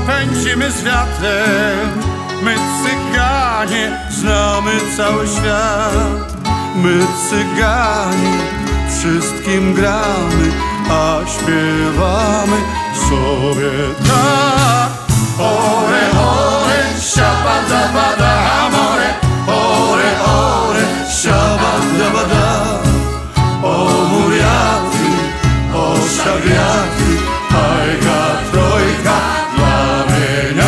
pędzimy z wiatrem. My cyganie znamy cały świat. My cyganie wszystkim gramy, a śpiewamy sobie tak. Ore, ore, siabada-bada, amore. Ore, ore, siabada-bada. O muriaty, o szawiaty, ajga trojka dla mnie.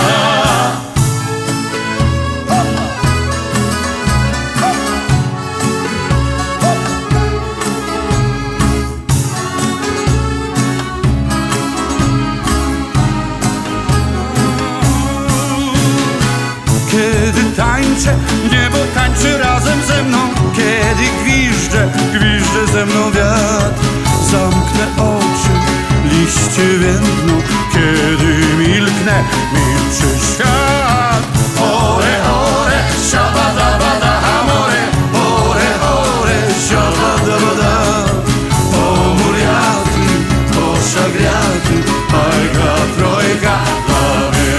Kiedy tańczę, niebo tańczy razem ze mną. Kiedy gwiżdżę, gwiżdżę ze mną wiatr. Zamknę oczy, liście więdną. Kiedy milknę, milczy świat. Ore, ore, siabada-bada, amore. Ore, ore, siabada-bada. O muriaty, o szagriaty, ajga trojka dla mnie.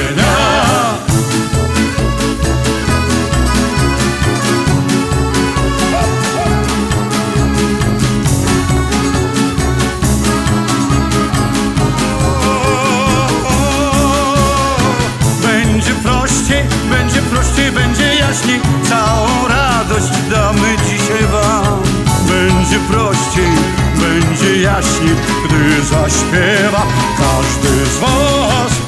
Będzie prościej, będzie jaśniej. Całą radość damy dzisiaj wam. Będzie prościej, będzie jaśniej, gdy zaśpiewa każdy z was.